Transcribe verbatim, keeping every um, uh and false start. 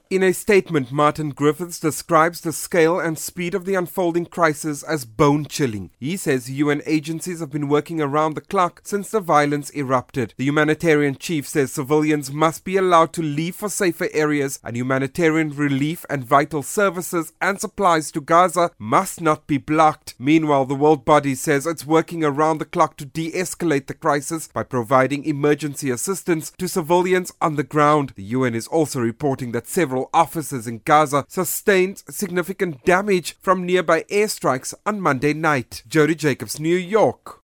In a statement, Martin Griffiths describes the scale and speed of the unfolding crisis as bone-chilling. He says U N agencies have been working around the clock since the violence erupted. The humanitarian chief says civilians must be allowed to leave for safer areas, and humanitarian relief and vital services and supplies to Gaza must not be blocked. Meanwhile, the world body says it's working around the clock to de-escalate the crisis by providing emergency assistance to civilians on the ground. The U N is also reporting that several offices in Gaza sustained significant damage from nearby airstrikes on Monday night. Jody Jacobs, New York.